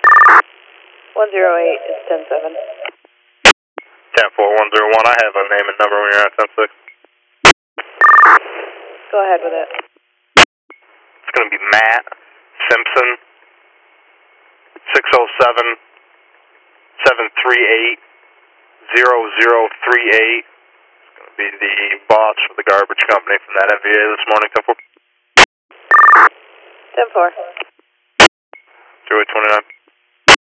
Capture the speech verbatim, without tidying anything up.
one zero eight is ten seven. ten four one zero one, I have a name and number when you're at ten six. Go ahead with it. It's going to be Matt Simpson, six oh seven, seven three eight, zero zero three eight. It's going to be the boss for the garbage company from that M V A this morning, ten four. ten four. zero eight two nine.